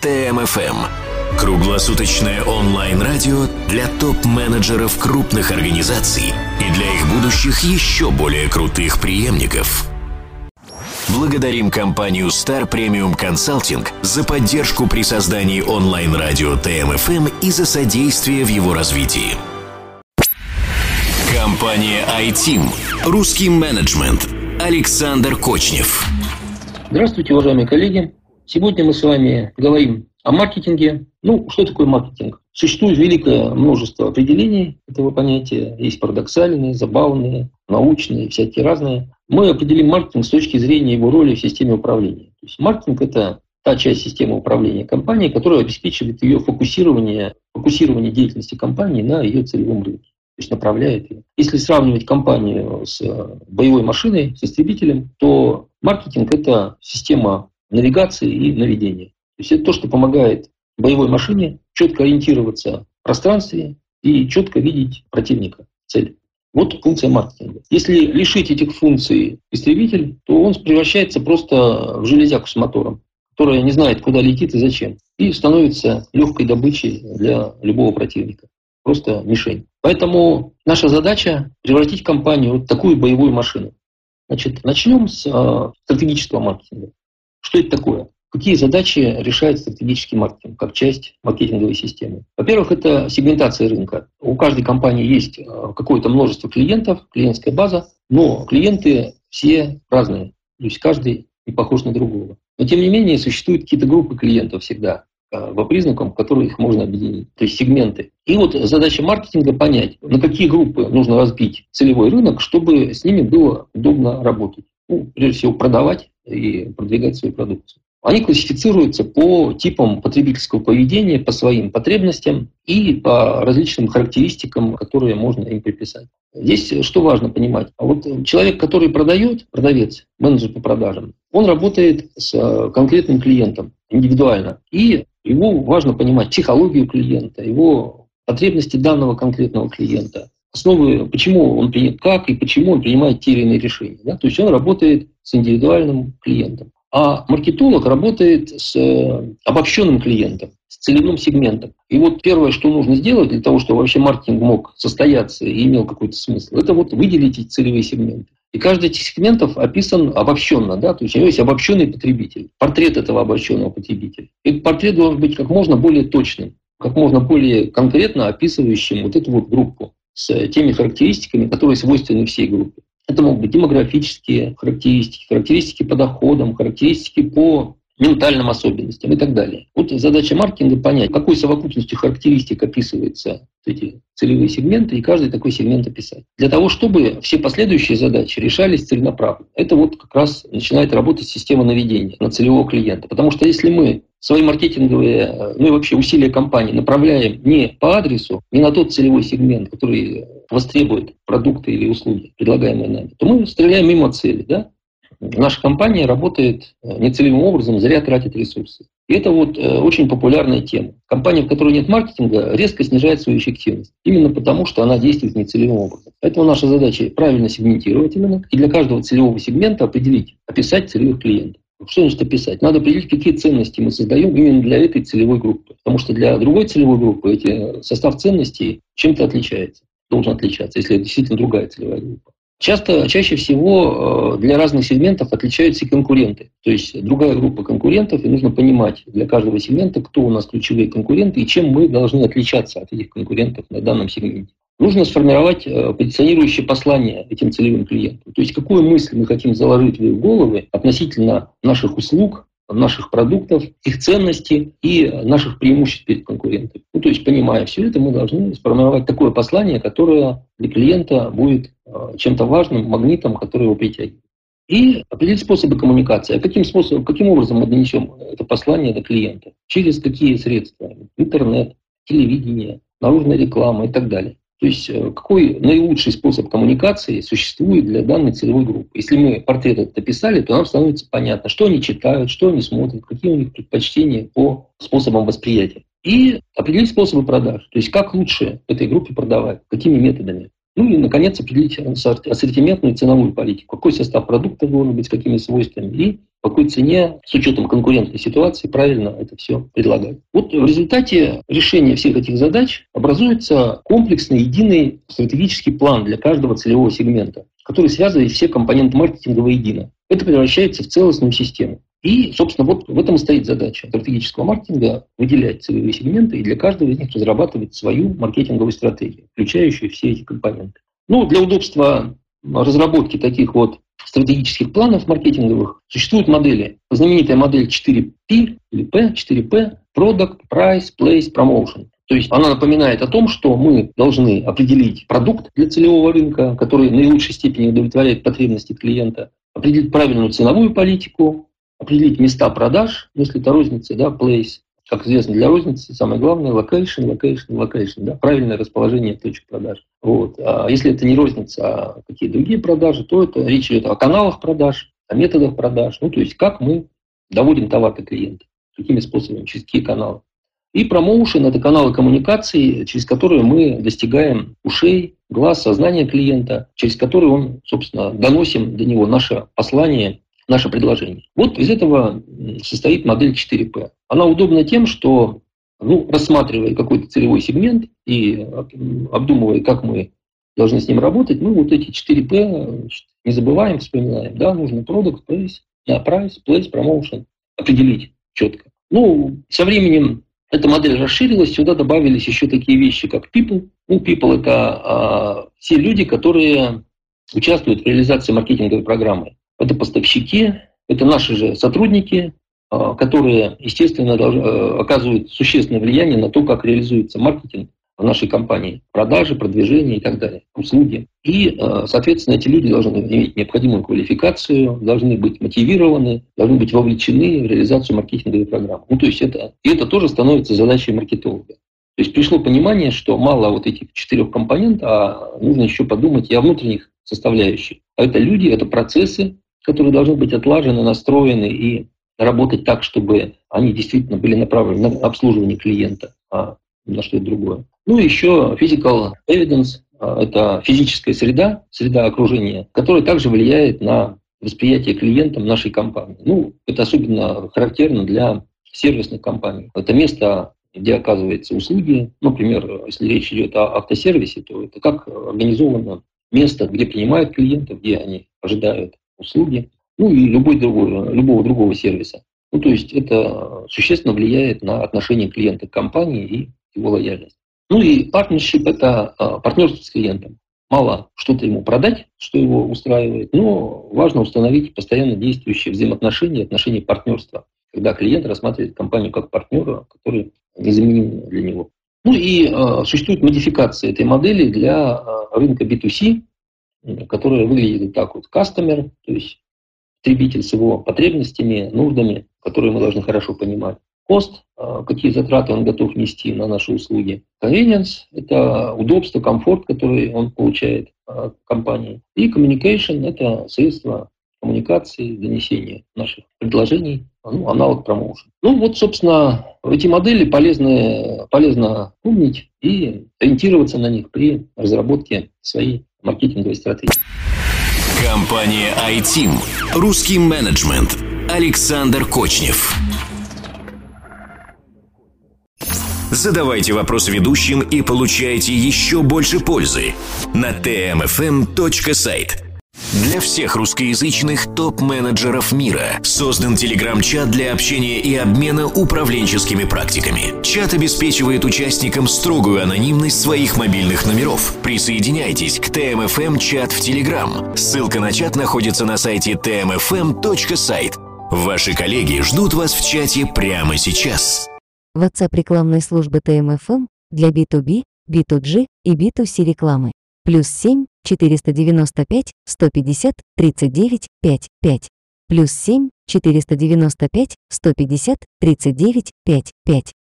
ТМ-ФМ. Круглосуточное онлайн-радио для топ-менеджеров крупных организаций и для их будущих еще более крутых преемников. Благодарим компанию Star Premium Consulting за поддержку при создании онлайн-радио ТМ-ФМ и за содействие в его развитии. Компания iTeam. Русский менеджмент. Александр Кочнев. Здравствуйте, уважаемые коллеги. Сегодня мы с вами говорим о маркетинге. Что такое маркетинг? Существует великое множество определений этого понятия. Есть парадоксальные, забавные, научные, всякие разные. Мы определим маркетинг с точки зрения его роли в системе управления. То есть маркетинг – это та часть системы управления компанией, которая обеспечивает ее фокусирование деятельности компании на ее целевом рынке. То есть направляет ее. Если сравнивать компанию с боевой машиной, с истребителем, то маркетинг – это система навигации и наведения. То есть это то, что помогает боевой машине четко ориентироваться в пространстве и четко видеть противника, цель. Вот функция маркетинга. Если лишить этих функций истребитель, то он превращается просто в железяку с мотором, которая не знает, куда летит и зачем, и становится легкой добычей для любого противника. Просто мишень. Поэтому наша задача превратить компанию в такую боевую машину. Начнем с стратегического маркетинга. Что это такое? Какие задачи решает стратегический маркетинг как часть маркетинговой системы? Во-первых, это сегментация рынка. У каждой компании есть какое-то множество клиентов, клиентская база, но клиенты все разные. То есть каждый не похож на другого. Но тем не менее существуют какие-то группы клиентов всегда по признакам, в которые их можно объединить. То есть сегменты. И вот задача маркетинга понять, на какие группы нужно разбить целевой рынок, чтобы с ними было удобно работать. Прежде всего продавать и продвигать свою продукцию. Они классифицируются по типам потребительского поведения, по своим потребностям и по различным характеристикам, которые можно им приписать. Здесь что важно понимать? А вот человек, который продает, продавец, менеджер по продажам, он работает с конкретным клиентом индивидуально. И его важно понимать психологию клиента, его потребности данного конкретного клиента, основы, почему он принимает, как и почему он принимает те или иные решения. Да? То есть он работает с индивидуальным клиентом. А маркетолог работает с обобщенным клиентом, с целевым сегментом. И вот первое, что нужно сделать для того, чтобы вообще маркетинг мог состояться и имел какой-то смысл, это вот выделить эти целевые сегменты. И каждый из этих сегментов описан обобщенно, да? То есть у него есть обобщенный потребитель, портрет этого обобщенного потребителя. Этот портрет должен быть как можно более точным, как можно более конкретно описывающим вот эту вот группу с теми характеристиками, которые свойственны всей группе. Это могут быть демографические характеристики, характеристики по доходам, характеристики по ментальным особенностям и так далее. Вот задача маркетинга понять, какой совокупностью характеристик описываются эти целевые сегменты, и каждый такой сегмент описать. Для того, чтобы все последующие задачи решались целенаправленно. Это вот как раз начинает работать система наведения на целевого клиента. Потому что если мы свои маркетинговые, и вообще усилия компании направляем не по адресу, не на тот целевой сегмент, который востребует продукты или услуги, предлагаемые нами, то мы стреляем мимо цели. Да? Наша компания работает нецелевым образом, зря тратит ресурсы. И это вот очень популярная тема. Компания, в которой нет маркетинга, резко снижает свою эффективность. Именно потому, что она действует нецелевым образом. Поэтому наша задача правильно сегментировать именно. И для каждого целевого сегмента описать целевых клиентов. Что значит описать? Надо определить, какие ценности мы создаем именно для этой целевой группы. Потому что для другой целевой группы состав ценностей чем-то отличается. Должен отличаться, если это действительно другая целевая группа. Чаще всего для разных сегментов отличаются и конкуренты. То есть другая группа конкурентов, и нужно понимать для каждого сегмента, кто у нас ключевые конкуренты и чем мы должны отличаться от этих конкурентов на данном сегменте. Нужно сформировать позиционирующее послание этим целевым клиентам. То есть какую мысль мы хотим заложить в их головы относительно наших услуг, наших продуктов, их ценностей и наших преимуществ перед конкурентами. То есть, понимая все это, мы должны сформировать такое послание, которое для клиента будет чем-то важным, магнитом, который его притягивает. И определить способы коммуникации. Каким образом мы донесем это послание до клиента? Через какие средства? Интернет, телевидение, наружная реклама и так далее. То есть какой наилучший способ коммуникации существует для данной целевой группы. Если мы портрет этот описали, то нам становится понятно, что они читают, что они смотрят, какие у них предпочтения по способам восприятия. И определить способы продаж. То есть как лучше этой группе продавать, какими методами. Ну и, наконец, определить ассортиментную и ценовую политику. Какой состав продуктов должен быть, с какими свойствами и по какой цене, с учетом конкурентной ситуации, правильно это все предлагать. Вот в результате решения всех этих задач образуется комплексный, единый стратегический план для каждого целевого сегмента, который связывает все компоненты маркетинга воедино. Это превращается в целостную систему. И, собственно, вот в этом и стоит задача стратегического маркетинга — выделять целевые сегменты и для каждого из них разрабатывать свою маркетинговую стратегию, включающую все эти компоненты. Ну, для удобства разработки таких вот стратегических планов маркетинговых существуют модели. Знаменитая модель 4P или P, 4P – Product, Price, Place, Promotion. То есть она напоминает о том, что мы должны определить продукт для целевого рынка, который в наилучшей степени удовлетворяет потребности клиента, определить правильную ценовую политику, определить места продаж, если это розница, да, place. Как известно, для розницы самое главное – location, да, правильное расположение точек продаж. Вот. А если это не розница, а какие другие продажи, то это речь идет о каналах продаж, о методах продаж, ну, то есть как мы доводим товар до клиента, какими способами, через какие каналы. И промоушен – это каналы коммуникации, через которые мы достигаем ушей, глаз, сознания клиента, через которые он, собственно, доносим до него наше послание, наше предложение. Вот из этого состоит модель 4P. Она удобна тем, что, рассматривая какой-то целевой сегмент и обдумывая, как мы должны с ним работать, мы вот эти 4P не забываем, вспоминаем. Да, нужно product, price, place, promotion определить четко. Со временем эта модель расширилась, сюда добавились еще такие вещи, как people. People – это все люди, которые участвуют в реализации маркетинговой программы. Это поставщики, это наши же сотрудники, которые, естественно, оказывают существенное влияние на то, как реализуется маркетинг в нашей компании. Продажи, продвижение и так далее, услуги. И, соответственно, эти люди должны иметь необходимую квалификацию, должны быть мотивированы, должны быть вовлечены в реализацию маркетинговой программы. То есть это тоже становится задачей маркетолога. То есть пришло понимание, что мало вот этих 4 компонентов, а нужно еще подумать и о внутренних составляющих. А это люди, это процессы, которые должны быть отлажены, настроены и работать так, чтобы они действительно были направлены на обслуживание клиента, а на что-то другое. И еще physical evidence – это физическая среда окружения, которая также влияет на восприятие клиентам нашей компании. Это особенно характерно для сервисных компаний. Это место, где оказываются услуги. Например, если речь идет о автосервисе, то это как организовано место, где принимают клиентов, где они ожидают услуги, и любого другого сервиса. То есть это существенно влияет на отношение клиента к компании и его лояльность. И partnership – это партнерство с клиентом. Мало что-то ему продать, что его устраивает, но важно установить постоянно действующие взаимоотношения, отношения партнерства, когда клиент рассматривает компанию как партнера, который незаменим для него. Существует модификация этой модели для рынка B2C, которая выглядит так вот: customer, то есть потребитель с его потребностями, нуждами, которые мы должны хорошо понимать. Cost, какие затраты он готов нести на наши услуги. Convenience – это удобство, комфорт, который он получает от компании. И communication – это средство коммуникации, донесения наших предложений, аналог промоушен. Собственно, эти модели полезно помнить и ориентироваться на них при разработке своей маркетинговой стратегии. Компания iTeam. Русский менеджмент. Александр Кочнев. Задавайте вопросы ведущим и получайте еще больше пользы на tmfm.site. Для всех русскоязычных топ-менеджеров мира создан телеграм-чат для общения и обмена управленческими практиками. Чат обеспечивает участникам строгую анонимность своих мобильных номеров. Присоединяйтесь к TMFM-чат в Telegram. Ссылка на чат находится на сайте tmfm.site. Ваши коллеги ждут вас в чате прямо сейчас. WhatsApp рекламной службы TMFM для B2B, B2G и B2C рекламы. +7 495 150 39 55. +7 495 150 39 55.